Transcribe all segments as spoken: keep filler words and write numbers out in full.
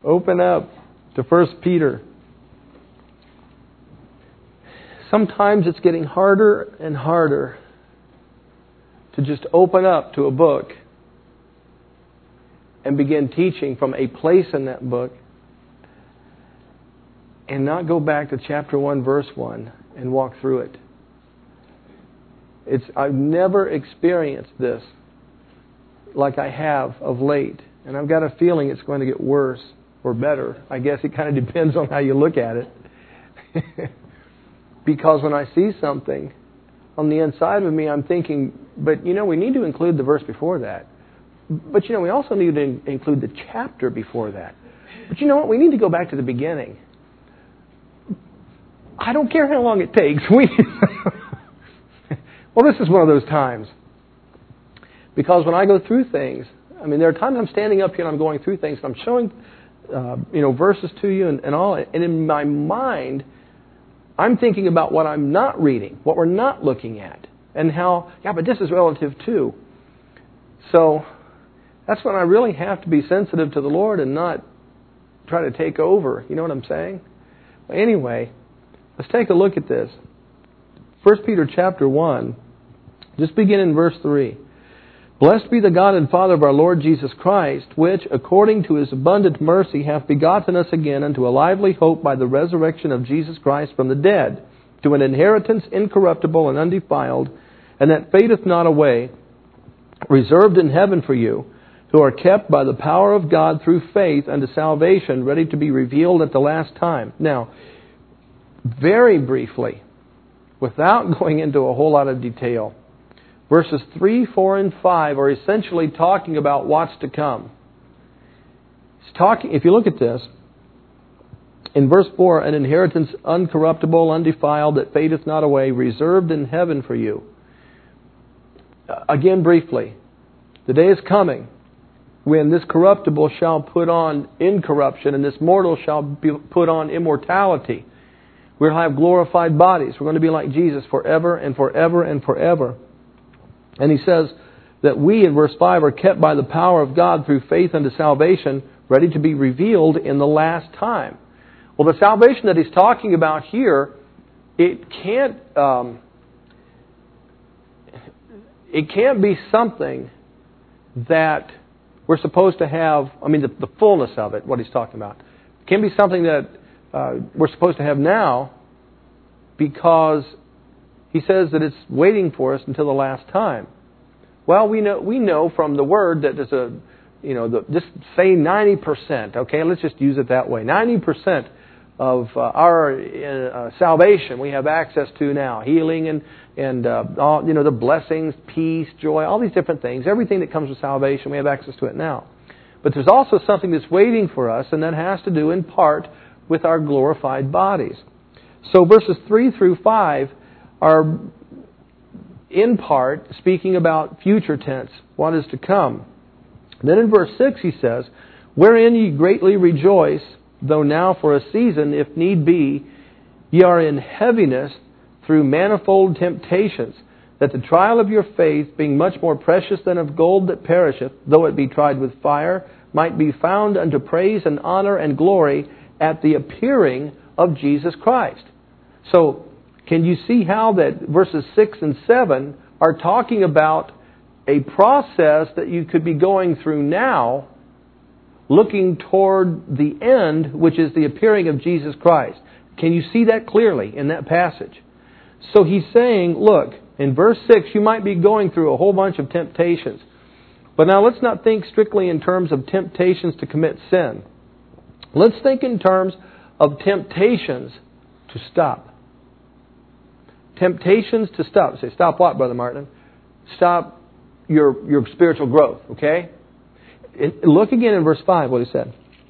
Open up to First Peter. Sometimes it's getting harder and harder to just open up to a book and begin teaching from a place in that book and not go back to chapter one, verse one and walk through it. It's I've never experienced this like I have of late. And I've got a feeling it's going to get worse or better. I guess it kind of depends on how you look at it. Because when I see something on the inside of me, I'm thinking, but you know, we need to include the verse before that. But you know, we also need to include the chapter before that. But you know what? We need to go back to the beginning. I don't care how long it takes. We Well, this is one of those times. Because when I go through things, I mean, there are times I'm standing up here and I'm going through things and I'm showing, uh, you know, verses to you and, and all. And in my mind, I'm thinking about what I'm not reading, what we're not looking at. And how, yeah, but this is relative too. So that's when I really have to be sensitive to the Lord and not try to take over. You know what I'm saying? Well, anyway, let's take a look at this. First Peter chapter one, just begin in verse three. Blessed be the God and Father of our Lord Jesus Christ, which, according to His abundant mercy, hath begotten us again unto a lively hope by the resurrection of Jesus Christ from the dead, to an inheritance incorruptible and undefiled, and that fadeth not away, reserved in heaven for you, who are kept by the power of God through faith unto salvation, ready to be revealed at the last time. Now, very briefly, without going into a whole lot of detail, verses three, four, and five are essentially talking about what's to come. It's talking, if you look at this, in verse four, an inheritance uncorruptible, undefiled, that fadeth not away, reserved in heaven for you. Again, briefly, the day is coming when this corruptible shall put on incorruption and this mortal shall be put on immortality. We'll have glorified bodies. We're going to be like Jesus forever and forever and forever. And he says that we, in verse five, are kept by the power of God through faith unto salvation, ready to be revealed in the last time. Well, the salvation that he's talking about here, it can't, um, it can't be something that we're supposed to have, I mean, the, the fullness of it, what he's talking about. It can't be something that uh, we're supposed to have now, because he says that it's waiting for us until the last time. Well, we know we know from the Word that there's a, you know, the, just say ninety percent, okay, let's just use it that way. ninety percent of uh, our uh, salvation we have access to now. Healing and, and uh, all, you know, the blessings, peace, joy, all these different things. Everything that comes with salvation, we have access to it now. But there's also something that's waiting for us, and that has to do in part with our glorified bodies. So verses three through five are in part speaking about future tense, what is to come. Then in verse six he says, wherein ye greatly rejoice, though now for a season, if need be, ye are in heaviness through manifold temptations, that the trial of your faith, being much more precious than of gold that perisheth, though it be tried with fire, might be found unto praise and honor and glory at the appearing of Jesus Christ. So, can you see how that verses six and seven are talking about a process that you could be going through now, looking toward the end, which is the appearing of Jesus Christ? Can you see that clearly in that passage? So he's saying, look, in verse six, you might be going through a whole bunch of temptations. But now let's not think strictly in terms of temptations to commit sin. Let's think in terms of temptations to stop. Temptations to stop. Say, stop what, Brother Martin? Stop your your spiritual growth, okay? Look again in verse five, what he said.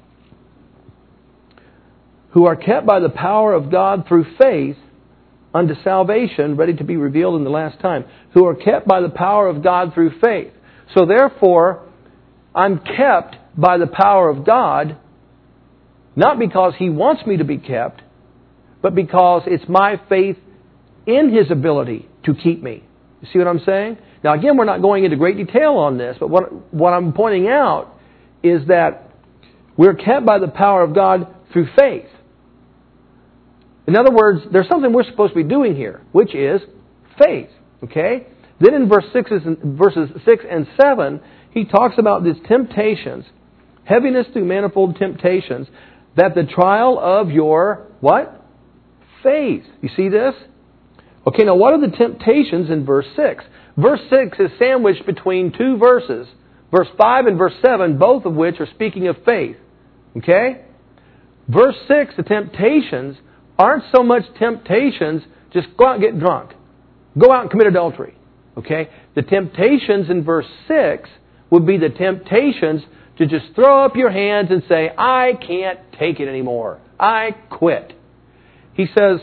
Who are kept by the power of God through faith unto salvation, ready to be revealed in the last time. Who are kept by the power of God through faith. So therefore, I'm kept by the power of God, not because He wants me to be kept, but because it's my faith in His ability to keep me. You see what I'm saying? Now again, we're not going into great detail on this, but what, what I'm pointing out is that We're kept by the power of God through faith. In other words, there's something we're supposed to be doing here, which is faith. Okay? Then in verse six, verses six and seven, he talks about these temptations, heaviness through manifold temptations, that the trial of your, what? Faith. You see this? Okay, now what are the temptations in verse six? Verse six is sandwiched between two verses. Verse five and verse seven, both of which are speaking of faith. Okay? Verse six, the temptations aren't so much temptations, just go out and get drunk. Go out and commit adultery. Okay? The temptations in verse six would be the temptations to just throw up your hands and say, I can't take it anymore. I quit. He says,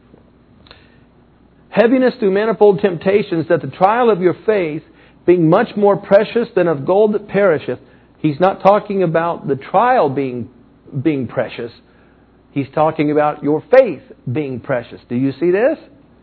heaviness through manifold temptations, that the trial of your faith, being much more precious than of gold that perisheth. He's not talking about the trial being, being precious. He's talking about your faith being precious. Do you see this?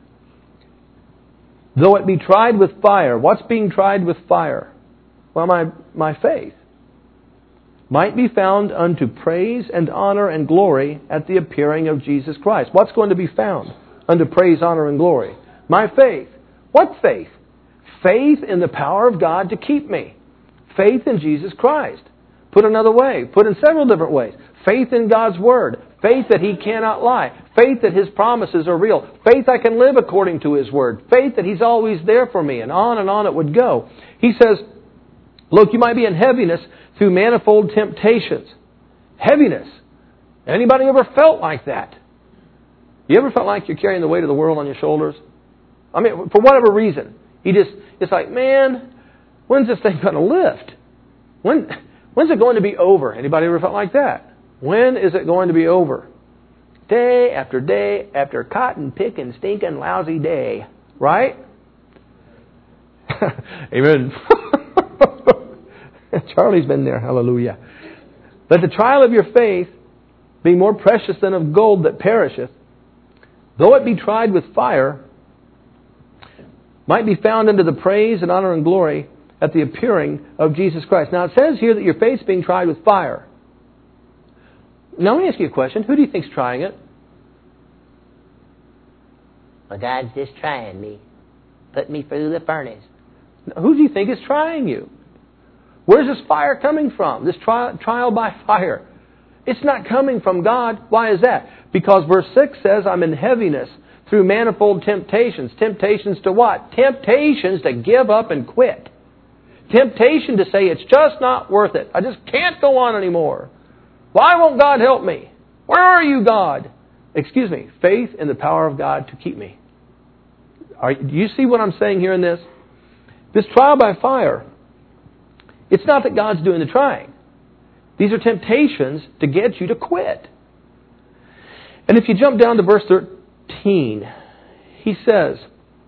Though it be tried with fire. What's being tried with fire? Well, my, my faith. Might be found unto praise and honor and glory at the appearing of Jesus Christ. What's going to be found unto praise, honor, and glory? My faith. What faith? Faith in the power of God to keep me. Faith in Jesus Christ. Put another way. Put in several different ways. Faith in God's Word. Faith that He cannot lie. Faith that His promises are real. Faith I can live according to His Word. Faith that He's always there for me. And on and on it would go. He says, look, you might be in heaviness through manifold temptations. Heaviness. Anybody ever felt like that? You ever felt like you're carrying the weight of the world on your shoulders? I mean, for whatever reason. You just, it's like, man, when's this thing going to lift? When, when's it going to be over? Anybody ever felt like that? When is it going to be over? Day after day after cotton picking, stinking, lousy day. Right? Amen. Charlie's been there. Hallelujah. Let the trial of your faith be more precious than of gold that perisheth, though it be tried with fire, might be found unto the praise and honor and glory at the appearing of Jesus Christ. Now it says here that your faith's being tried with fire. Now let me ask you a question. Who do you think's trying it? Well, God's just trying me. Put me through the furnace. Who do you think is trying you? Where's this fire coming from? This trial, trial by fire. It's not coming from God. Why is that? Because verse six says, I'm in heaviness through manifold temptations. Temptations to what? Temptations to give up and quit. Temptation to say, it's just not worth it. I just can't go on anymore. Why won't God help me? Where are you, God? Excuse me. Faith in the power of God to keep me. Are, do you see what I'm saying here in this? This trial by fire, it's not that God's doing the trying. These are temptations to get you to quit. And if you jump down to verse thirteen, he says,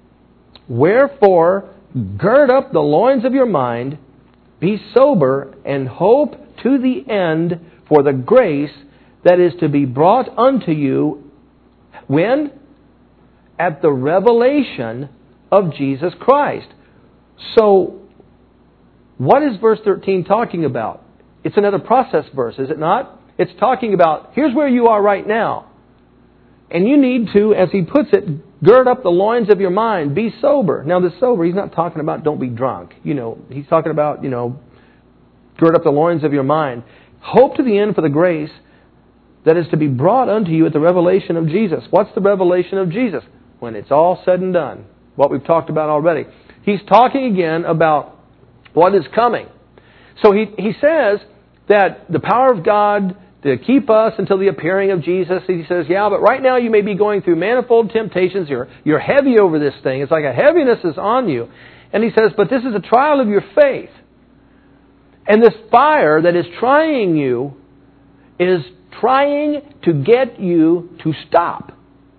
wherefore, gird up the loins of your mind, be sober, and hope to the end for the grace that is to be brought unto you, when? At the revelation of Jesus Christ. So, what is verse thirteen talking about? It's another process verse, is it not? It's talking about, here's where you are right now. And you need to, as he puts it, gird up the loins of your mind. Be sober. Now, the sober, he's not talking about don't be drunk. You know, he's talking about, you know, gird up the loins of your mind. Hope to the end for the grace that is to be brought unto you at the revelation of Jesus. What's the revelation of Jesus? When it's all said and done. What we've talked about already. He's talking again about what is coming. So he, he says that the power of God to keep us until the appearing of Jesus. He says, yeah, but right now you may be going through manifold temptations. You're, you're heavy over this thing. It's like a heaviness is on you. And he says, but this is a trial of your faith. And this fire that is trying you is trying to get you to stop.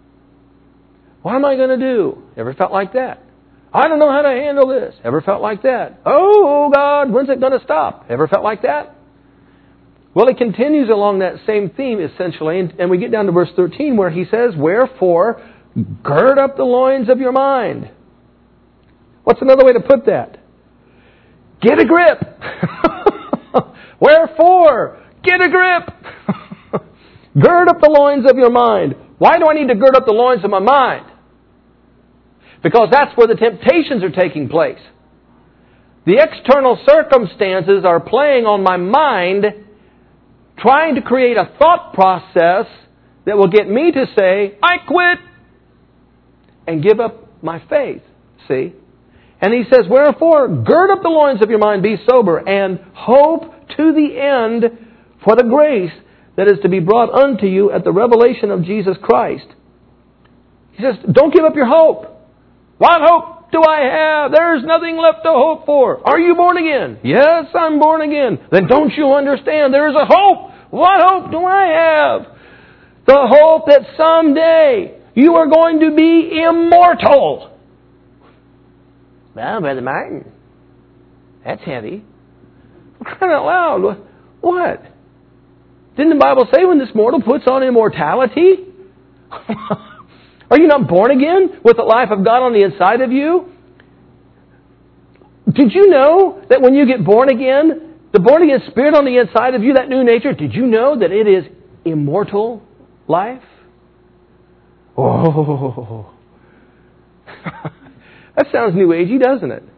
What am I going to do? Ever felt like that? I don't know how to handle this. Ever felt like that? Oh, God, when's it going to stop? Ever felt like that? Well, it continues along that same theme, essentially, and, and we get down to verse thirteen where he says, wherefore, gird up the loins of your mind. What's another way to put that? Get a grip. Wherefore, Get a grip! Gird up the loins of your mind. Why do I need to gird up the loins of my mind? Because that's where the temptations are taking place. The external circumstances are playing on my mind, trying to create a thought process that will get me to say, I quit, and give up my faith. See? And he says, wherefore, gird up the loins of your mind, be sober, and hope to the end for the grace that is to be brought unto you at the revelation of Jesus Christ. He says, don't give up your hope. What hope do I have? There's nothing left to hope for. Are you born again? Yes, I'm born again. Then don't you understand? There is a hope. What hope do I have? The hope that someday you are going to be immortal. Well, Brother Martin, that's heavy. Crying out loud. What? Didn't the Bible say when this mortal puts on immortality? Are you not born again with the life of God on the inside of you? Did you know that when you get born again, the born again spirit on the inside of you, that new nature, did you know that it is immortal life? Oh. That sounds new agey, doesn't it?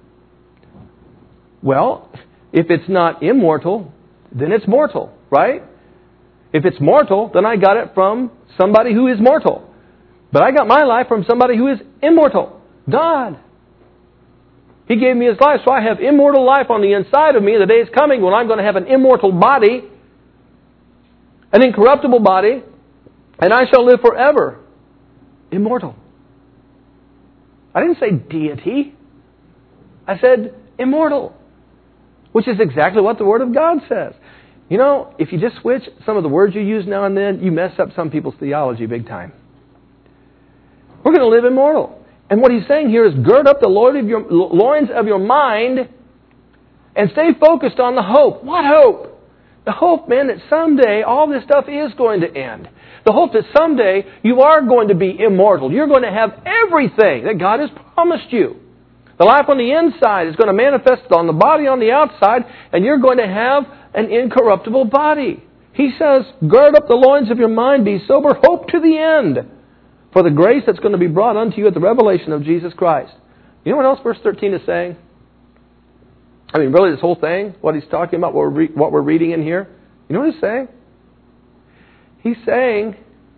Well, if it's not immortal, then it's mortal, right? If it's mortal, then I got it from somebody who is mortal. But I got my life from somebody who is immortal. God. He gave me His life, so I have immortal life on the inside of me. The day is coming when I'm going to have an immortal body, an incorruptible body, and I shall live forever. Immortal. I didn't say deity. I said immortal, which is exactly what the Word of God says. You know, if you just switch some of the words you use now and then, you mess up some people's theology big time. We're going to live immortal. And what he's saying here is gird up the loins of your mind and stay focused on the hope. What hope? The hope, man, that someday all this stuff is going to end. The hope that someday you are going to be immortal. You're going to have everything that God has promised you. The life on the inside is going to manifest on the body on the outside, and you're going to have an incorruptible body. He says, gird up the loins of your mind, be sober, hope to the end for the grace that's going to be brought unto you at the revelation of Jesus Christ. You know what else verse thirteen is saying? I mean, really, this whole thing, what he's talking about, what we're, re- what we're reading in here. You know what he's saying? He's saying,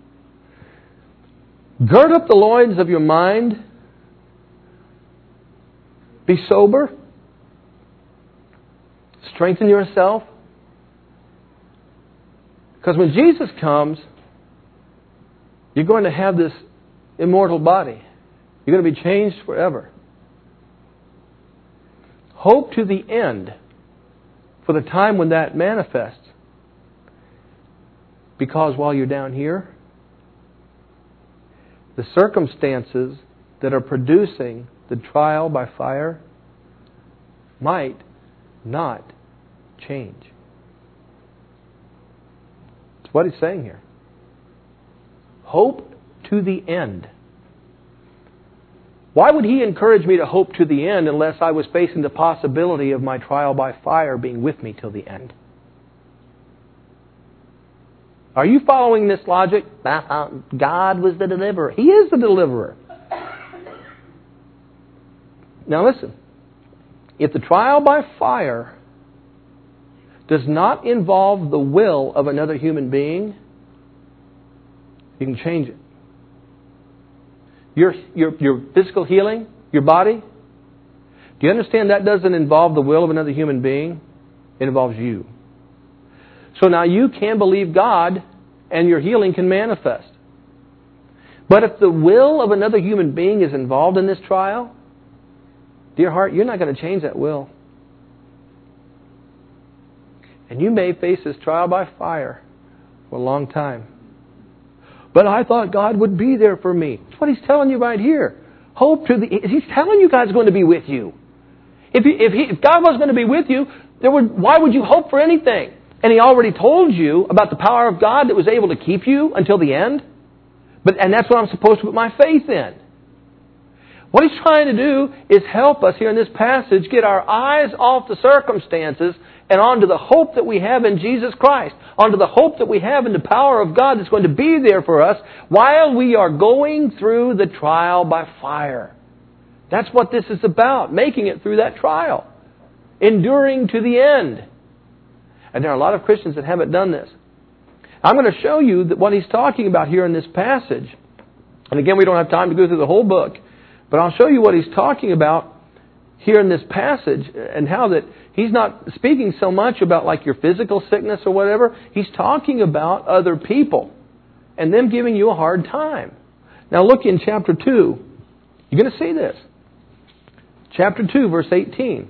gird up the loins of your mind, be sober, strengthen yourself. Because when Jesus comes, you're going to have this immortal body. You're going to be changed forever. Hope to the end for the time when that manifests. Because while you're down here, the circumstances that are producing the trial by fire might not change. That's what he's saying here. Hope to the end. Why would he encourage me to hope to the end unless I was facing the possibility of my trial by fire being with me till the end? Are you following this logic? God was the deliverer. He is the deliverer. Now listen. If the trial by fire does not involve the will of another human being, you can change it. Your, your, your physical healing, your body, do you understand that doesn't involve the will of another human being? It involves you. So now you can believe God and your healing can manifest. But if the will of another human being is involved in this trial, dear heart, you're not going to change that will. And you may face this trial by fire for a long time. But I thought God would be there for me. That's what He's telling you right here. Hope to the... He's telling you God's going to be with you. If, he, if, he, if God was going to be with you, there would, why would you hope for anything? And He already told you about the power of God that was able to keep you until the end. But and that's what I'm supposed to put my faith in. What He's trying to do is help us here in this passage get our eyes off the circumstances and onto the hope that we have in Jesus Christ, onto the hope that we have in the power of God that's going to be there for us while we are going through the trial by fire. That's what this is about, making it through that trial, enduring to the end. And there are a lot of Christians that haven't done this. I'm going to show you that what he's talking about here in this passage. And again, we don't have time to go through the whole book, but I'll show you what he's talking about here in this passage and how that he's not speaking so much about like your physical sickness or whatever. He's talking about other people and them giving you a hard time. Now look in chapter two. You're going to see this. Chapter two, verse eighteen.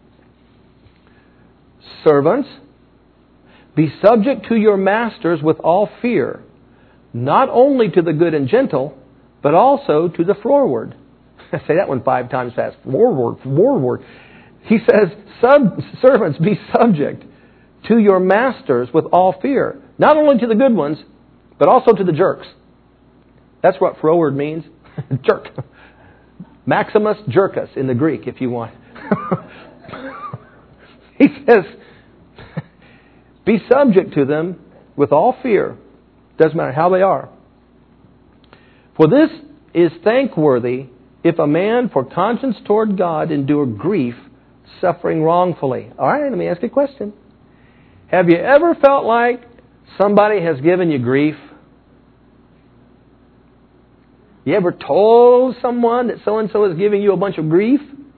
Servants, be subject to your masters with all fear, not only to the good and gentle, but also to the froward. I say that one five times fast. Froward, froward. He says, Sub, servants, be subject to your masters with all fear, not only to the good ones, but also to the jerks. That's what froward means. Jerk. Maximus jerkus in the Greek, if you want. He says, be subject to them with all fear. Doesn't matter how they are. For this is thankworthy if a man for conscience toward God endure grief, suffering wrongfully. All right, let me ask you a question. Have you ever felt like somebody has given you grief? You ever told someone that so-and-so is giving you a bunch of grief?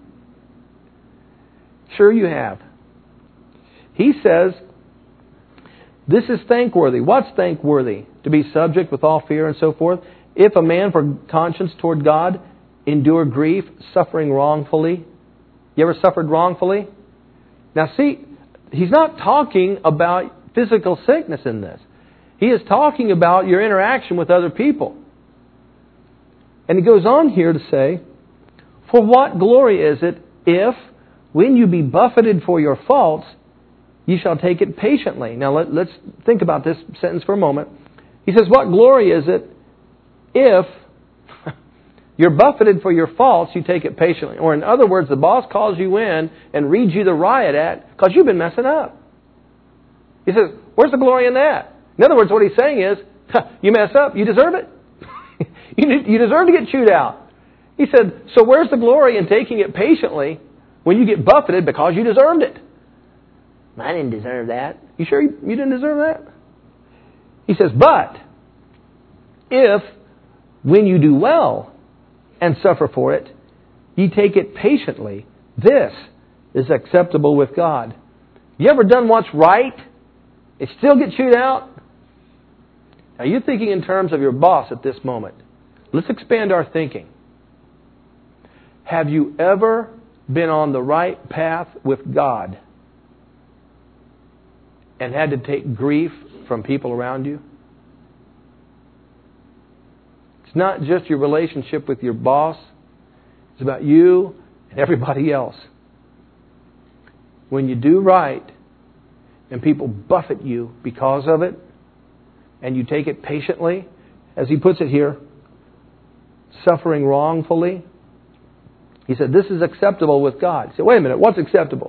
Sure you have. He says, this is thankworthy. What's thankworthy? To be subject with all fear and so forth. If a man for conscience toward God endure grief, suffering wrongfully. You ever suffered wrongfully? Now see, he's not talking about physical sickness in this. He is talking about your interaction with other people. And he goes on here to say, for what glory is it if, when you be buffeted for your faults, you shall take it patiently. Now let, let's think about this sentence for a moment. He says, what glory is it if you're buffeted for your faults, you take it patiently? Or in other words, the boss calls you in and reads you the riot act because you've been messing up. He says, where's the glory in that? In other words, what he's saying is, you mess up, you deserve it. You deserve to get chewed out. He said, so where's the glory in taking it patiently when you get buffeted because you deserved it? I didn't deserve that. You sure you, you didn't deserve that? He says, but if when you do well and suffer for it, ye take it patiently, this is acceptable with God. You ever done what's right and still get chewed out? Now you're thinking in terms of your boss at this moment. Let's expand our thinking. Have you ever been on the right path with God and had to take grief from people around you? It's not just your relationship with your boss. It's about you and everybody else. When you do right and people buffet you because of it, and you take it patiently, as he puts it here, suffering wrongfully, he said, this is acceptable with God. He said, wait a minute, what's acceptable?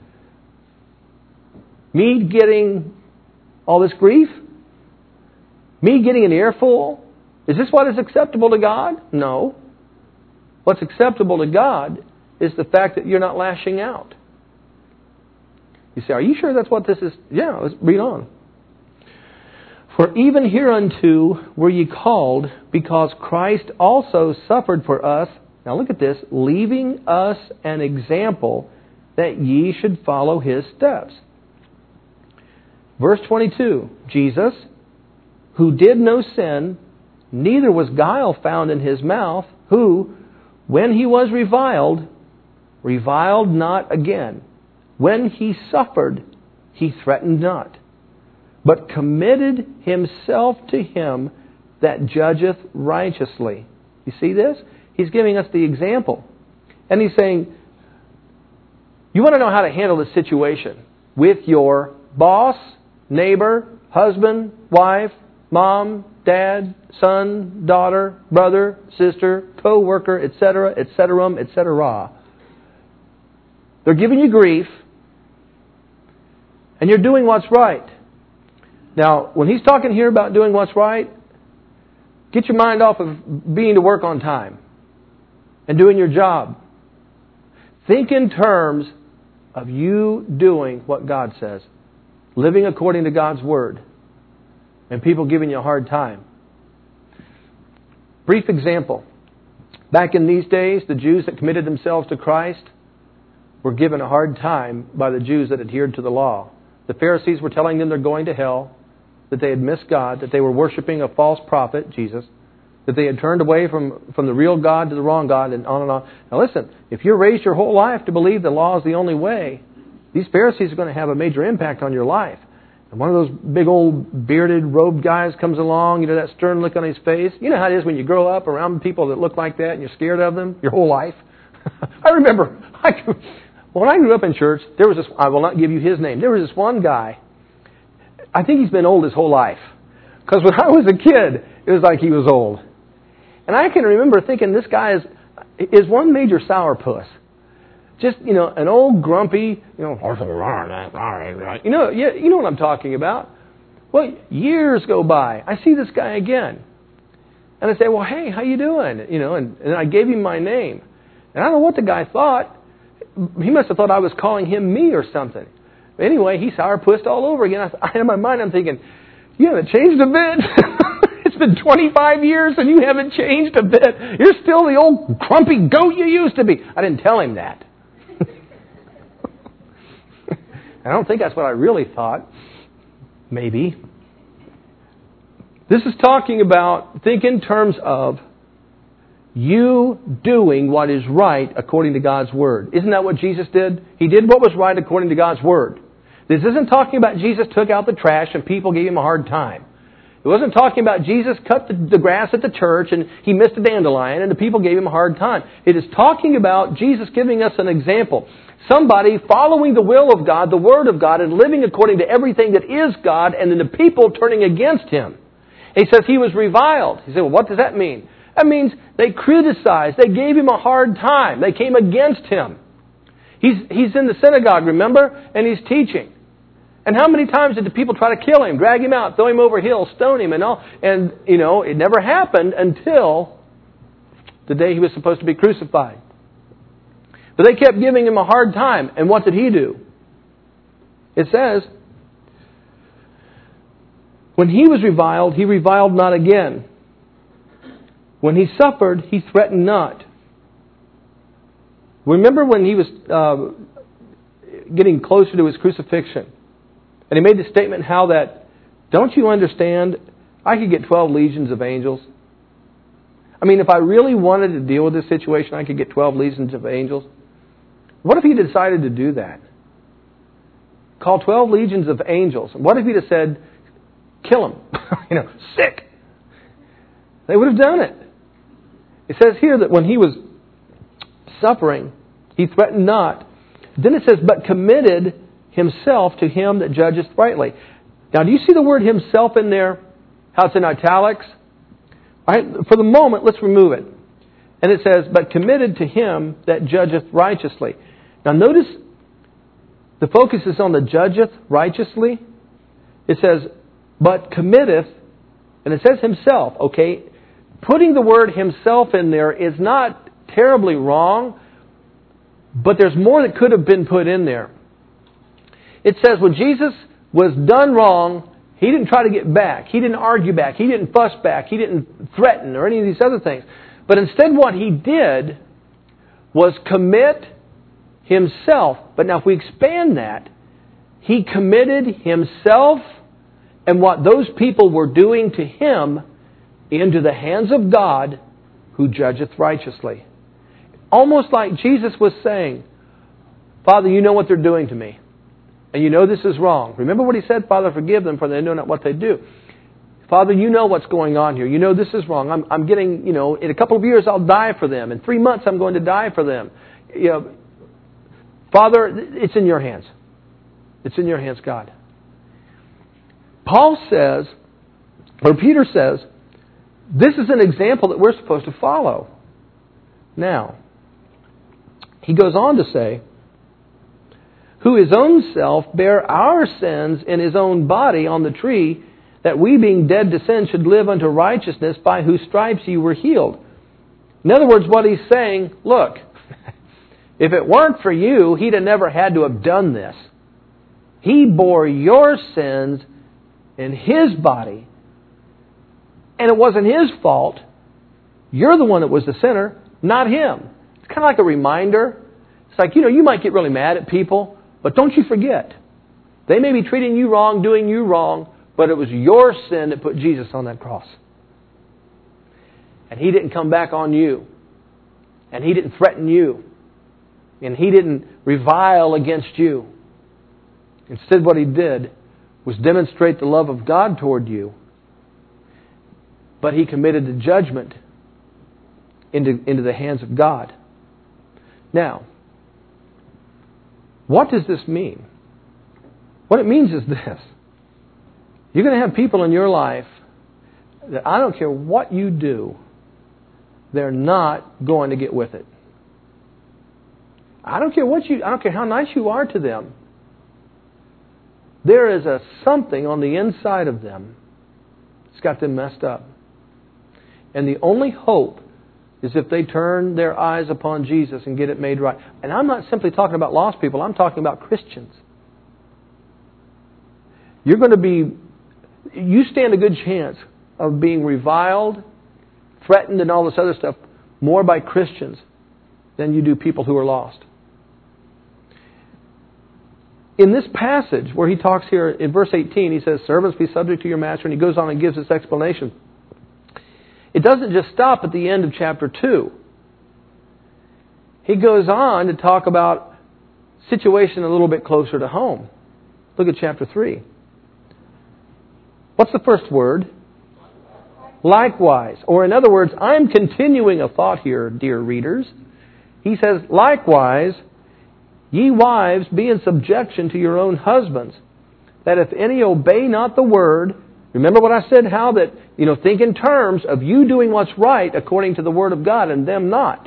Me getting all this grief? Me getting an earful? Is this what is acceptable to God? No. What's acceptable to God is the fact that you're not lashing out. You say, are you sure that's what this is? Yeah, let's read on. For even hereunto were ye called, because Christ also suffered for us. Now look at this. Leaving us an example that ye should follow His steps. Verse twenty-two. Jesus, who did no sin, neither was guile found in His mouth, who, when He was reviled, reviled not again. When He suffered, He threatened not, but committed Himself to Him that judgeth righteously. You see this? He's giving us the example. And He's saying, you want to know how to handle this situation with your boss, neighbor, husband, wife, mom, dad, son, daughter, brother, sister, co-worker, et cetera, et cetera, et cetera. They're giving you grief, and you're doing what's right. Now, when he's talking here about doing what's right, get your mind off of being to work on time and doing your job. Think in terms of you doing what God says, living according to God's Word, and people giving you a hard time. Brief example. Back in these days, the Jews that committed themselves to Christ were given a hard time by the Jews that adhered to the law. The Pharisees were telling them they're going to hell, that they had missed God, that they were worshiping a false prophet, Jesus, that they had turned away from, from the real God to the wrong God, and on and on. Now listen, if you're raised your whole life to believe the law is the only way, these Pharisees are going to have a major impact on your life. And one of those big old bearded, robed guys comes along, you know, that stern look on his face. You know how it is when you grow up around people that look like that and you're scared of them your whole life. I remember, I, when I grew up in church, there was this, I will not give you his name, there was this one guy, I think he's been old his whole life. Because when I was a kid, it was like he was old. And I can remember thinking this guy is, is one major sourpuss. Just, you know, an old grumpy, you know, you know, yeah, you know what I'm talking about. Well, years go by. I see this guy again. And I say, well, hey, how you doing? You know, and, and I gave him my name. And I don't know what the guy thought. He must have thought I was calling him me or something. But anyway, he sourpussed all over again. I, in my mind, I'm thinking, you haven't changed a bit. It's been twenty-five years and you haven't changed a bit. You're still the old grumpy goat you used to be. I didn't tell him that. I don't think that's what I really thought. Maybe. This is talking about, think in terms of you doing what is right according to God's Word. Isn't that what Jesus did? He did what was right according to God's Word. This isn't talking about Jesus took out the trash and people gave him a hard time. It wasn't talking about Jesus cut the, the grass at the church and he missed a dandelion and the people gave him a hard time. It is talking about Jesus giving us an example. Somebody following the will of God, the Word of God, and living according to everything that is God, and then the people turning against Him. He says he was reviled. He said, well, what does that mean? That means they criticized. They gave him a hard time. They came against him. He's, he's in the synagogue, remember? And he's teaching. And how many times did the people try to kill him, drag him out, throw him over hills, stone him, and all? And, you know, it never happened until the day he was supposed to be crucified. But they kept giving him a hard time. And what did he do? It says, when he was reviled, he reviled not again. When he suffered, he threatened not. Remember when he was uh, getting closer to his crucifixion? And he made the statement how that, don't you understand, I could get twelve legions of angels. I mean, if I really wanted to deal with this situation, I could get twelve legions of angels. What if he decided to do that? Call twelve legions of angels. What if he'd have said, kill him? you know, sick. They would have done it. It says here that when he was suffering, he threatened not. Then it says, but committed himself to him that judgeth rightly. Now, do you see the word himself in there? How it's in italics? All right, for the moment, let's remove it. And it says, but committed to him that judgeth righteously. Now, notice the focus is on the judgeth righteously. It says, but committeth, and it says himself, okay? Putting the word himself in there is not terribly wrong, but there's more that could have been put in there. It says when Jesus was done wrong, He didn't try to get back. He didn't argue back. He didn't fuss back. He didn't threaten or any of these other things. But instead what He did was commit Himself. But now if we expand that, He committed Himself and what those people were doing to Him into the hands of God who judgeth righteously. Almost like Jesus was saying, Father, you know what they're doing to me. And you know this is wrong. Remember what He said, Father, forgive them for they know not what they do. Father, you know what's going on here. You know this is wrong. I'm, I'm getting, you know, in a couple of years I'll die for them. In three months I'm going to die for them. You know, Father, it's in your hands. It's in your hands, God. Paul says Where Peter says, this is an example that we're supposed to follow. Now, he goes on to say, who his own self bare our sins in his own body on the tree, that we being dead to sin should live unto righteousness, by whose stripes ye were healed. In other words, what he's saying, look, if it weren't for you, he'd have never had to have done this. He bore your sins in His body, and it wasn't His fault. You're the one that was the sinner, not Him. It's kind of like a reminder. It's like, you know, you might get really mad at people, but don't you forget. They may be treating you wrong, doing you wrong, but it was your sin that put Jesus on that cross. And He didn't come back on you. And He didn't threaten you. And He didn't revile against you. Instead, what He did was demonstrate the love of God toward you. But He committed the judgment into, into the hands of God. Now, what does this mean? What it means is this. You're going to have people in your life that I don't care what you do, they're not going to get with it. I don't care what you, I don't care how nice you are to them. There is a something on the inside of them that's got them messed up. And the only hope is if they turn their eyes upon Jesus and get it made right. And I'm not simply talking about lost people, I'm talking about Christians. You're going to be, you stand a good chance of being reviled, threatened, and all this other stuff more by Christians than you do people who are lost. In this passage where he talks here in verse eighteen, he says, servants, be subject to your master, and he goes on and gives this explanation. It doesn't just stop at the end of chapter two. He goes on to talk about situation a little bit closer to home. Look at chapter three. What's the first word? Likewise. Or in other words, I'm continuing a thought here, dear readers. He says, likewise, ye wives, be in subjection to your own husbands, that if any obey not the word, remember what I said, how that, you know, think in terms of you doing what's right according to the word of God and them not.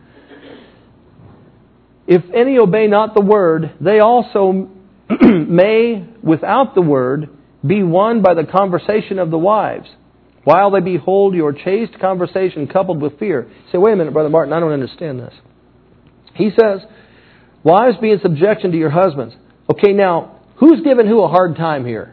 If any obey not the word, they also may, without the word, be won by the conversation of the wives, while they behold your chaste conversation coupled with fear. You say, wait a minute, Brother Martin, I don't understand this. He says, wives, be in subjection to your husbands. Okay, now, who's giving who a hard time here?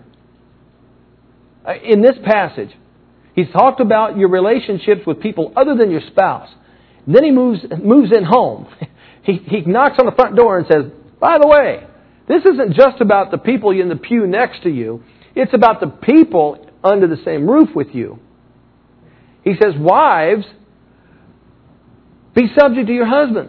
In this passage, he's talked about your relationships with people other than your spouse. And then he moves moves in home. He, he knocks on the front door and says, by the way, this isn't just about the people in the pew next to you. It's about the people under the same roof with you. He says, wives, be subject to your husbands,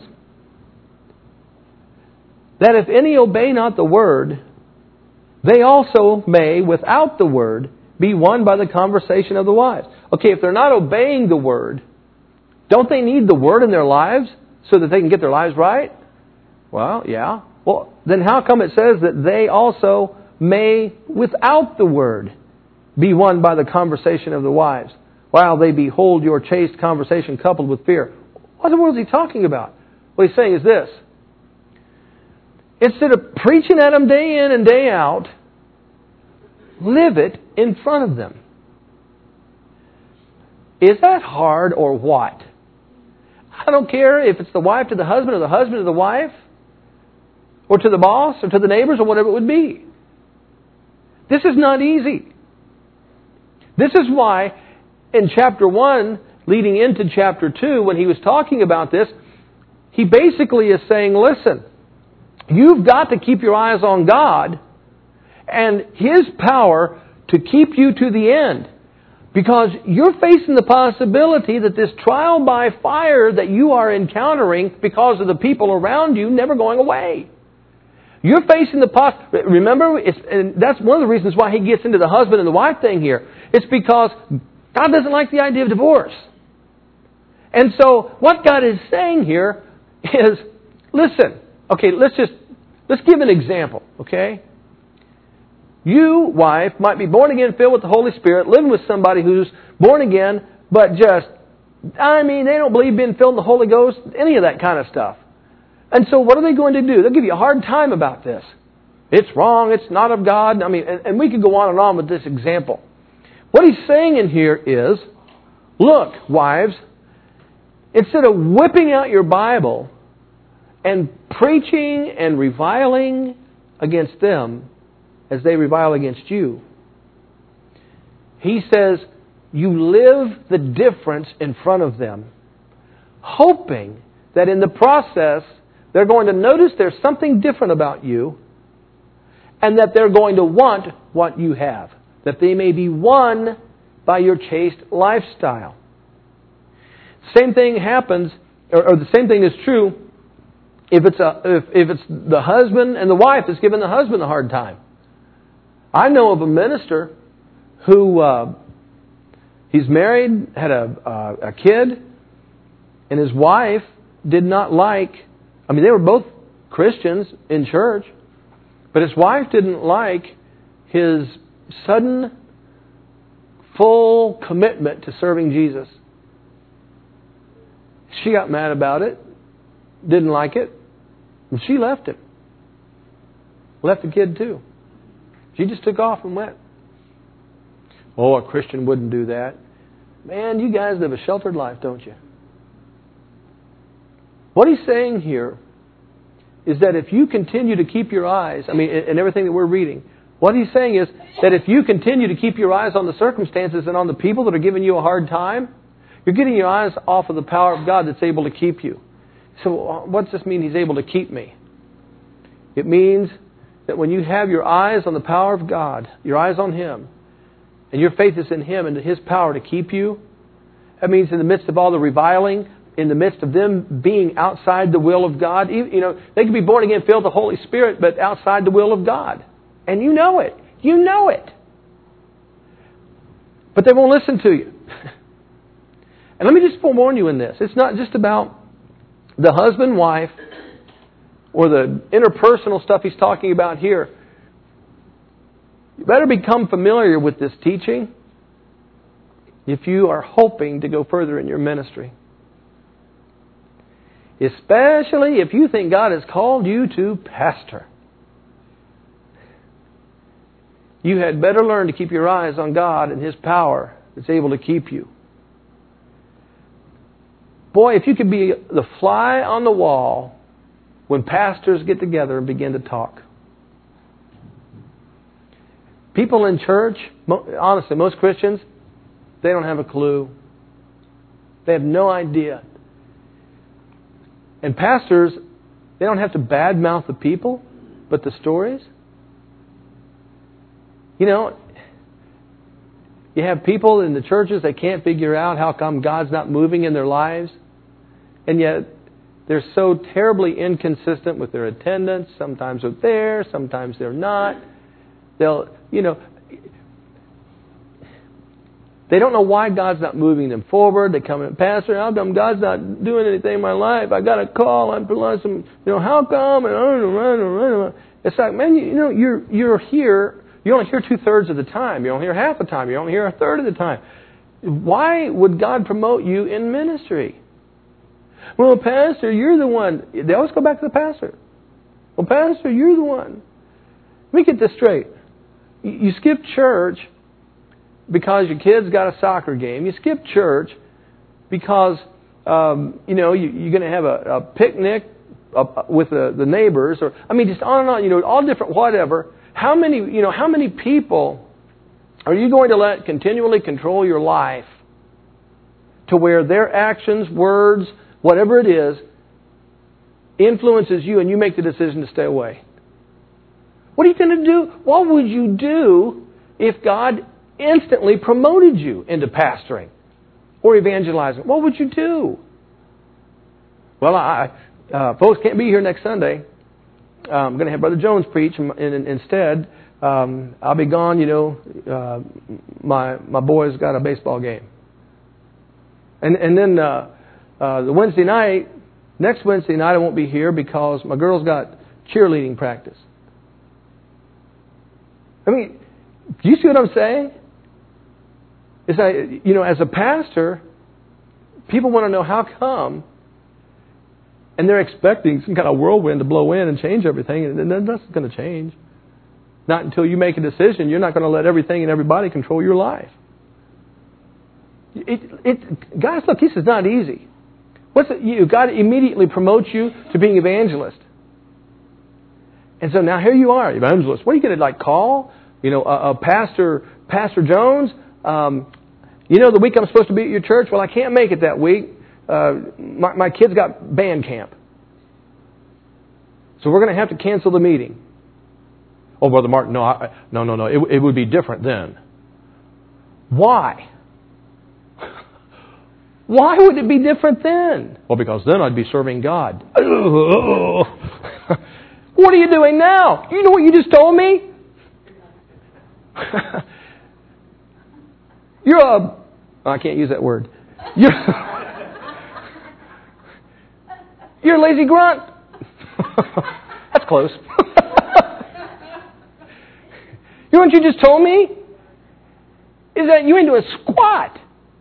that if any obey not the word, they also may, without the word, be won by the conversation of the wives. Okay, if they're not obeying the word, don't they need the word in their lives so that they can get their lives right? Well, yeah. Well, then how come it says that they also may, without the word, be won by the conversation of the wives, while they behold your chaste conversation coupled with fear? What in the world is he talking about? What he's saying is this. Instead of preaching at them day in and day out, live it in front of them. Is that hard or what? I don't care if it's the wife to the husband or the husband to the wife, or to the boss or to the neighbors or whatever it would be. This is not easy. This is why in chapter one, leading into chapter two, when he was talking about this, he basically is saying, listen, you've got to keep your eyes on God and His power to keep you to the end. Because you're facing the possibility that this trial by fire that you are encountering because of the people around you never going away. You're facing the poss. Remember, it's, and that's one of the reasons why he gets into the husband and the wife thing here. It's because God doesn't like the idea of divorce. And so what God is saying here is, listen, okay, let's just, let's give an example, okay? You, wife, might be born again, filled with the Holy Spirit, living with somebody who's born again, but just, I mean, they don't believe being filled with the Holy Ghost, any of that kind of stuff. And so what are they going to do? They'll give you a hard time about this. It's wrong, it's not of God. I mean, and, and we could go on and on with this example. What he's saying in here is, look, wives, instead of whipping out your Bible and preaching and reviling against them as they revile against you, he says, you live the difference in front of them, hoping that in the process they're going to notice there's something different about you and that they're going to want what you have, that they may be won by your chaste lifestyle. Same thing happens, or, or the same thing is true if it's a if, if it's the husband and the wife that's giving the husband a hard time. I know of a minister who uh, he's married, had a uh, a kid, and his wife did not like. I mean, they were both Christians in church, but his wife didn't like his sudden, full commitment to serving Jesus. She got mad about it, didn't like it, and she left him. Left the kid too. She just took off and went. Oh, a Christian wouldn't do that. Man, you guys live a sheltered life, don't you? What he's saying here is that if you continue to keep your eyes, I mean, in everything that we're reading, what he's saying is that if you continue to keep your eyes on the circumstances and on the people that are giving you a hard time, you're getting your eyes off of the power of God that's able to keep you. So what's this mean, He's able to keep me? It means that when you have your eyes on the power of God, your eyes on Him, and your faith is in Him and His power to keep you, that means in the midst of all the reviling, in the midst of them being outside the will of God, you know, they can be born again, filled with the Holy Spirit, but outside the will of God. And you know it. You know it. But they won't listen to you. And let me just forewarn you in this. It's not just about the husband, wife, or the interpersonal stuff he's talking about here. You better become familiar with this teaching if you are hoping to go further in your ministry. Especially if you think God has called you to pastor. You had better learn to keep your eyes on God and His power that's able to keep you. Boy, if you could be the fly on the wall when pastors get together and begin to talk. People in church, honestly, most Christians, they don't have a clue. They have no idea. And pastors, they don't have to badmouth the people, but the stories. You know, you have people in the churches that can't figure out how come God's not moving in their lives. And yet, they're so terribly inconsistent with their attendance. Sometimes they're there, sometimes they're not. They'll, you know, they don't know why God's not moving them forward. They come in, Pastor, how come God's not doing anything in my life? I got a call. I'm some, you know, how come? And I don't know, I don't know, I don't know. It's like, man, you, you know, you're you're here. You only hear two thirds of the time. You only hear half the time. You only hear a third of the time. Why would God promote you in ministry? Well, Pastor, you're the one. They always go back to the pastor. Well, Pastor, you're the one. Let me get this straight. You skip church because your kid's got a soccer game. You skip church because um, you know you, you're going to have a, a picnic uh, with the, the neighbors, or I mean, just on and on. You know, all different whatever. How many you know? How many people are you going to let continually control your life to where their actions, words, whatever it is, influences you, and you make the decision to stay away? What are you going to do? What would you do if God instantly promoted you into pastoring or evangelizing? What would you do? Well, I, uh, folks can't be here next Sunday. Uh, I'm going to have Brother Jones preach, and, and instead, um, I'll be gone. You know, uh, my my boy's got a baseball game, and and then uh, uh, the Wednesday night, next Wednesday night, I won't be here because my girl's got cheerleading practice. I mean, do you see what I'm saying? Is that, you know, as a pastor, people want to know how come, and they're expecting some kind of whirlwind to blow in and change everything, and then nothing's going to change. Not until you make a decision. You're not going to let everything and everybody control your life. It, it, guys, look, this is not easy. What's it, you, God immediately promotes you to being evangelist. And so now here you are, evangelist. What are you going to like call? You know, uh, uh, Pastor Pastor Jones. Um, you know, the week I'm supposed to be at your church. Well, I can't make it that week. Uh, my, my kids got band camp, so we're going to have to cancel the meeting. Oh, Brother Martin, no, I, no, no, no. It, it would be different then. Why? Why would it be different then? Well, because then I'd be serving God. What are you doing now? You know what you just told me? You're a... I can't use that word. You're, you're a lazy grunt. That's close. You know what you just told me? Is that you ain't doing squat.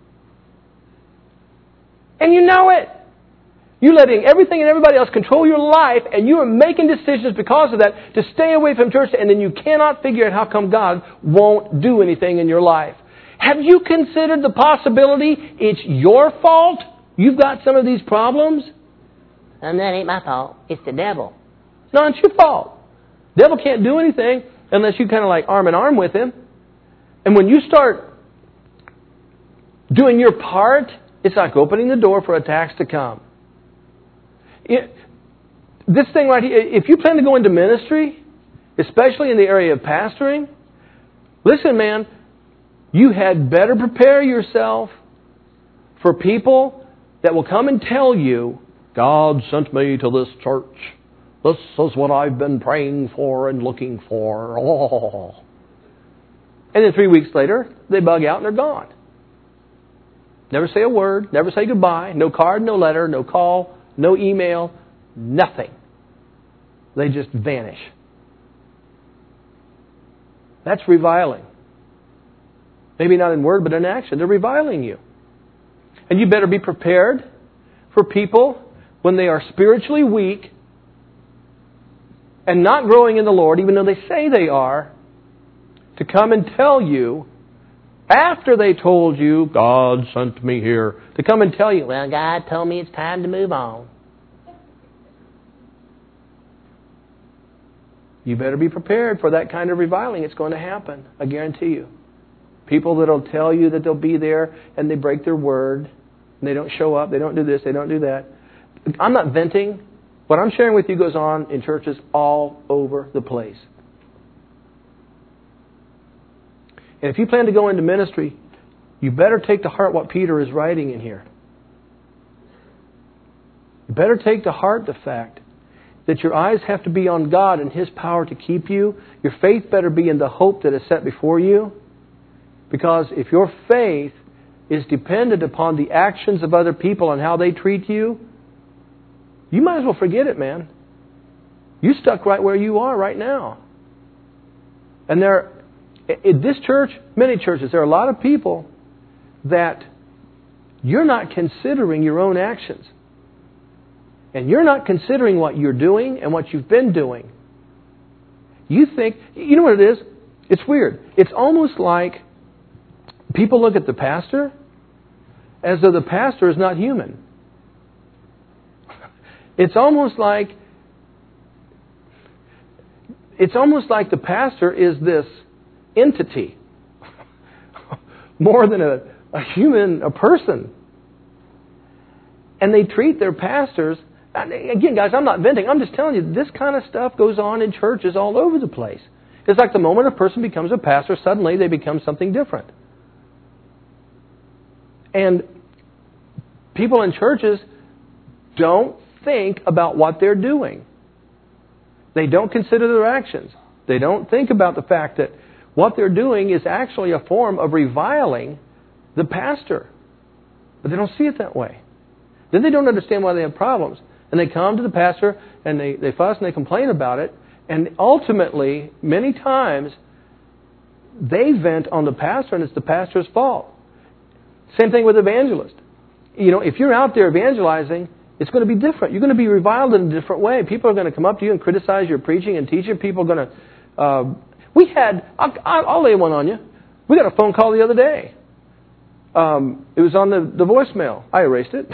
And you know it. You're letting everything and everybody else control your life, and you are making decisions because of that to stay away from church, and then you cannot figure out how come God won't do anything in your life. Have you considered the possibility it's your fault? You've got some of these problems? Um, that ain't my fault. It's the devil. No, it's your fault. The devil can't do anything unless you kind of like arm in arm with him. And when you start doing your part, it's like opening the door for attacks to come. It, this thing right here, if you plan to go into ministry, especially in the area of pastoring, listen, man, you had better prepare yourself for people that will come and tell you, God sent me to this church. This is what I've been praying for and looking for. Oh. And then three weeks later, they bug out and they're gone. Never say a word, never say goodbye, no card, no letter, no call, no email, nothing. They just vanish. That's reviling. Maybe not in word, but in action. They're reviling you. And you better be prepared for people when they are spiritually weak and not growing in the Lord, even though they say they are, to come and tell you, after they told you, God sent me here, to come and tell you, well, God told me it's time to move on. You better be prepared for that kind of reviling. It's going to happen. I guarantee you. People that will tell you that they'll be there and they break their word and they don't show up, they don't do this, they don't do that. I'm not venting. What I'm sharing with you goes on in churches all over the place. And if you plan to go into ministry, you better take to heart what Peter is writing in here. You better take to heart the fact that your eyes have to be on God and His power to keep you. Your faith better be in the hope that is set before you. Because if your faith is dependent upon the actions of other people and how they treat you, you might as well forget it, man. You're stuck right where you are right now. And there, in this church, many churches, there are a lot of people that you're not considering your own actions. And you're not considering what you're doing and what you've been doing. You think, you know what it is? It's weird. It's almost like people look at the pastor as though the pastor is not human. It's almost like it's almost like the pastor is this entity more than a, a human, a person. And they treat their pastors, again, guys, I'm not venting. I'm just telling you, this kind of stuff goes on in churches all over the place. It's like the moment a person becomes a pastor, suddenly they become something different. And people in churches don't think about what they're doing. They don't consider their actions. They don't think about the fact that what they're doing is actually a form of reviling the pastor. But they don't see it that way. Then they don't understand why they have problems. And they come to the pastor and they, they fuss and they complain about it. And ultimately, many times, they vent on the pastor, and it's the pastor's fault. Same thing with evangelists. You know, if you're out there evangelizing, it's going to be different. You're going to be reviled in a different way. People are going to come up to you and criticize your preaching and teaching. People are going to... Uh, we had... I'll, I'll lay one on you. We got a phone call the other day. Um, it was on the, the voicemail. I erased it.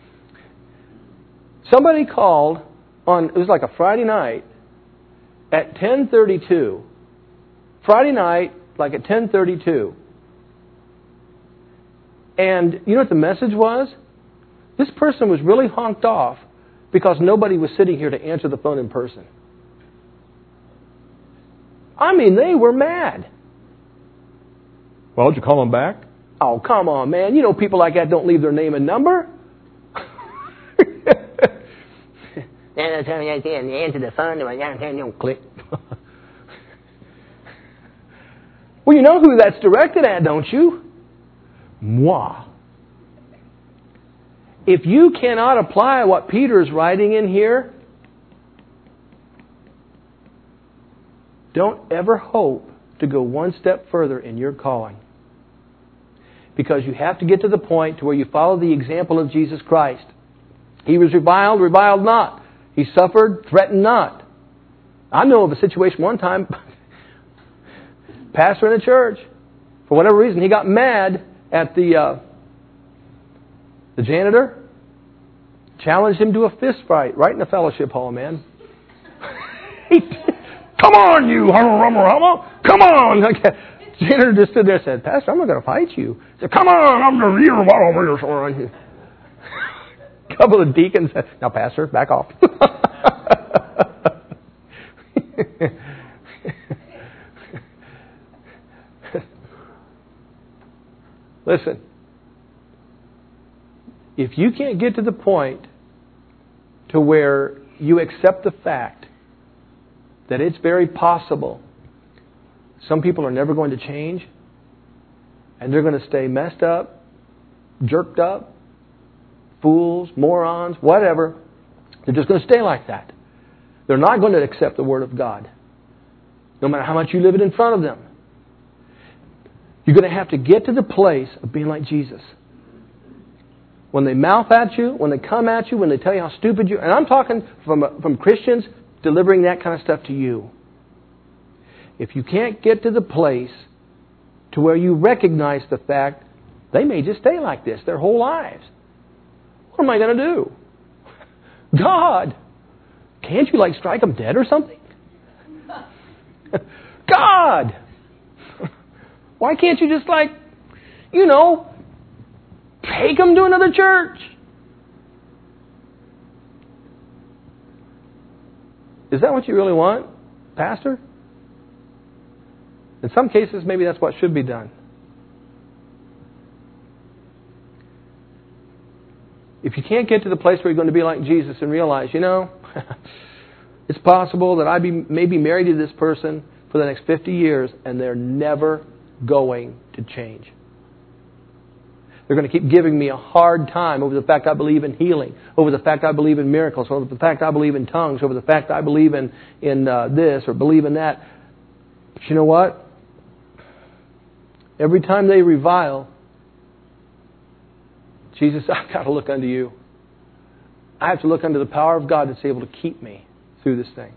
Somebody called on... It was like a Friday night at ten thirty-two. Friday night, like at ten thirty-two. And you know what the message was? This person was really honked off because nobody was sitting here to answer the phone in person. I mean, they were mad. Well, did you call them back? Oh, come on, man. You know people like that don't leave their name and number. Then I tell you again, you answer the phone, and I tell you, click. Well, you know who that's directed at, don't you? Moi. If you cannot apply what Peter is writing in here, don't ever hope to go one step further in your calling. Because you have to get to the point to where you follow the example of Jesus Christ. He was reviled, reviled not. He suffered, threatened not. I know of a situation one time, pastor in a church, for whatever reason, he got mad at the uh, the janitor, challenged him to a fist fight right in the fellowship hall, man. he, Come on, you hummer, hummer, hummer. Come on. Okay. Janitor just stood there and said, Pastor, I'm not going to fight you. He said, come on, I'm going to you over here. A couple of deacons said, now, Pastor, back off. Listen, if you can't get to the point to where you accept the fact that it's very possible some people are never going to change and they're going to stay messed up, jerked up, fools, morons, whatever, they're just going to stay like that. They're not going to accept the Word of God, no matter how much you live it in front of them. You're going to have to get to the place of being like Jesus. When they mouth at you, when they come at you, when they tell you how stupid you are, and I'm talking from, from Christians delivering that kind of stuff to you. If you can't get to the place to where you recognize the fact they may just stay like this their whole lives, what am I going to do? God, can't you like strike them dead or something? God, why can't you just like, you know, take them to another church? Is that what you really want, Pastor? In some cases, maybe that's what should be done. If you can't get to the place where you're going to be like Jesus and realize, you know, it's possible that I be maybe married to this person for the next fifty years and they're never going to change. They're going to keep giving me a hard time over the fact I believe in healing, over the fact I believe in miracles, over the fact I believe in tongues, over the fact I believe in, in uh, this or believe in that. But you know what? Every time they revile, Jesus, I've got to look unto you. I have to look unto the power of God that's able to keep me through this thing.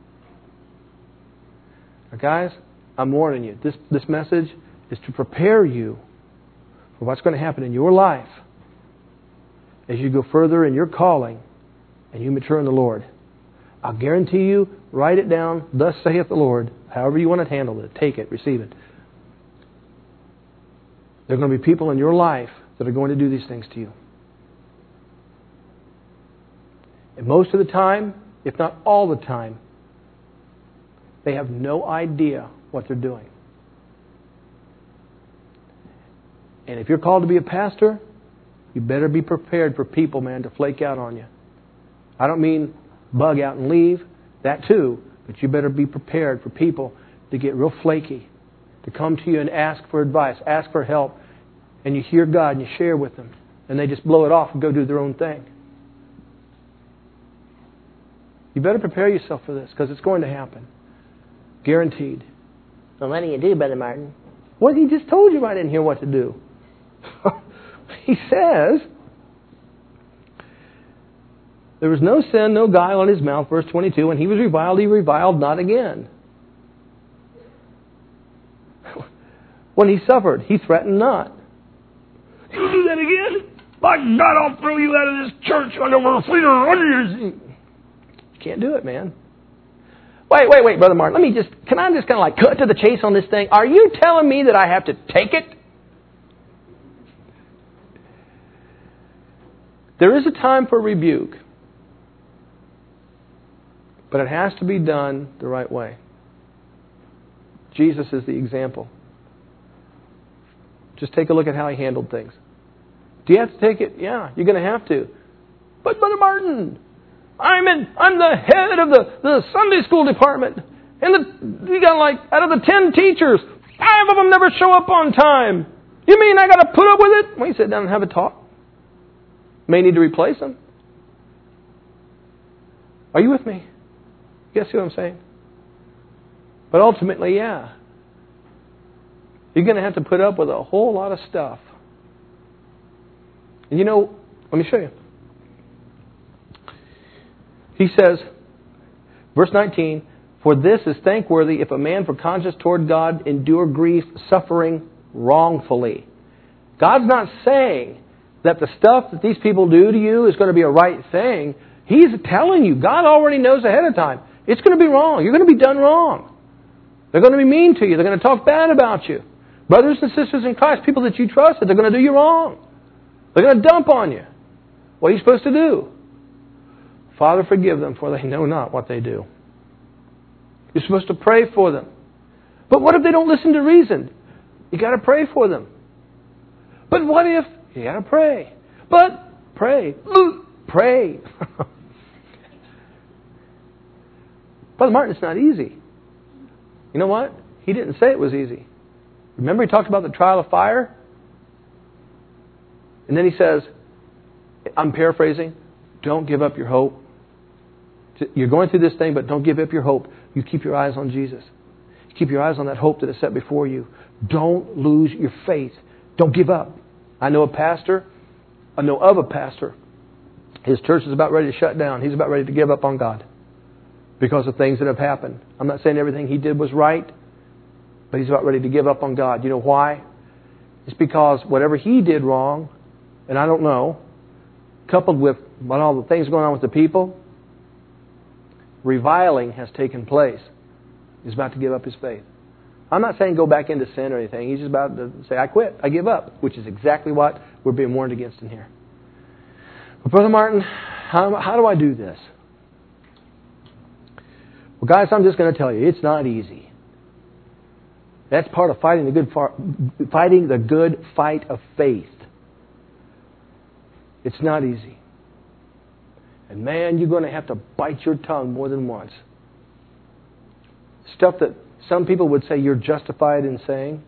Now, guys, I'm warning you. This, this message is to prepare you for what's going to happen in your life as you go further in your calling and you mature in the Lord. I'll guarantee you, write it down, thus saith the Lord, however you want to handle it, take it, receive it. There are going to be people in your life that are going to do these things to you. And most of the time, if not all the time, they have no idea what they're doing. And if you're called to be a pastor, you better be prepared for people, man, to flake out on you. I don't mean bug out and leave, that too, but you better be prepared for people to get real flaky, to come to you and ask for advice, ask for help, and you hear God and you share with them, and they just blow it off and go do their own thing. You better prepare yourself for this, because it's going to happen. Guaranteed. Well, what do you do, Brother Martin? Well, he just told you right in here what to do. He says, there was no sin, no guile in his mouth, verse twenty-two. When he was reviled, he reviled not again. When he suffered, he threatened not. You do that again? By God, I'll throw you out of this church under my feet or under your... You can't do it, man. Wait, wait, wait, Brother Martin. Let me just... Can I just kind of like cut to the chase on this thing? Are you telling me that I have to take it? There is a time for rebuke. But it has to be done the right way. Jesus is the example. Just take a look at how he handled things. Do you have to take it? Yeah, you're going to have to. But Brother Martin, I'm in. I'm the head of the, the Sunday school department, and the, you got like out of the ten teachers, five of them never show up on time. You mean I got to put up with it? Well, you sit down and have a talk. May need to replace them. Are you with me? You guys see what I'm saying? But ultimately, yeah. You're going to have to put up with a whole lot of stuff. And you know, let me show you. He says, verse nineteen, for this is thankworthy if a man for conscience toward God endure grief, suffering wrongfully. God's not saying that the stuff that these people do to you is going to be a right thing. He's telling you, God already knows ahead of time, it's going to be wrong. You're going to be done wrong. They're going to be mean to you. They're going to talk bad about you. Brothers and sisters in Christ, people that you trusted, they're going to do you wrong. They're going to dump on you. What are you supposed to do? Father, forgive them, for they know not what they do. You're supposed to pray for them. But what if they don't listen to reason? You got to pray for them. But what if... You got to pray. But pray. Pray. Brother Martin, it's not easy. You know what? He didn't say it was easy. Remember he talked about the trial of fire? And then he says, I'm paraphrasing, don't give up your hope. You're going through this thing, but don't give up your hope. You keep your eyes on Jesus. You keep your eyes on that hope that is set before you. Don't lose your faith. Don't give up. I know a pastor, I know of a pastor. His church is about ready to shut down. He's about ready to give up on God because of things that have happened. I'm not saying everything he did was right, but he's about ready to give up on God. You know why? It's because whatever he did wrong, and I don't know, coupled with what all the things going on with the people, reviling has taken place. He's about to give up his faith. I'm not saying go back into sin or anything. He's just about to say, I quit, I give up, which is exactly what we're being warned against in here. But Brother Martin, how, how do I do this? Well, guys, I'm just going to tell you, it's not easy. That's part of fighting the good far, fighting the good fight of faith. It's not easy. And man, you're going to have to bite your tongue more than once. Stuff that some people would say you're justified in saying.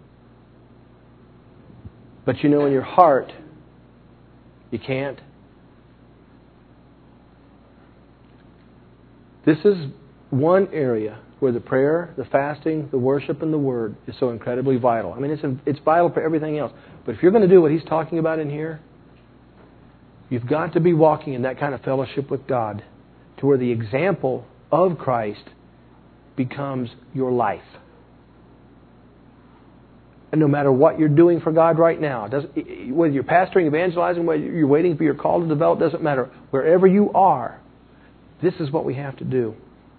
But you know in your heart, you can't. This is one area where the prayer, the fasting, the worship, and the Word is so incredibly vital. I mean, it's it's vital for everything else. But if you're going to do what he's talking about in here, you've got to be walking in that kind of fellowship with God to where the example of Christ becomes your life. And no matter what you're doing for God right now, doesn't, whether you're pastoring, evangelizing, whether you're waiting for your call to develop, doesn't matter. Wherever you are, this is what we have to do.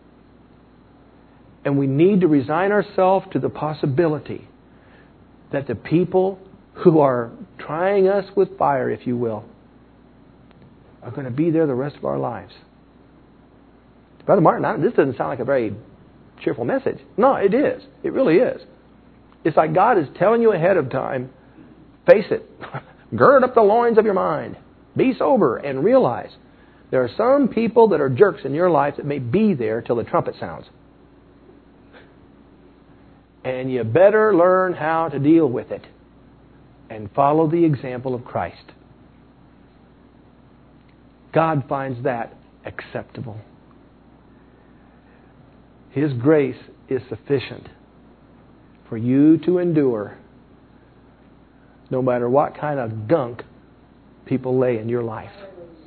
And we need to resign ourselves to the possibility that the people who are trying us with fire, if you will, are going to be there the rest of our lives. Brother Martin, this doesn't sound like a very cheerful message. No, it is. It really is. It's like God is telling you ahead of time, face it, gird up the loins of your mind, be sober, and realize there are some people that are jerks in your life that may be there till the trumpet sounds. And you better learn how to deal with it and follow the example of Christ. God finds that acceptable. His grace is sufficient for you to endure no matter what kind of gunk people lay in your life.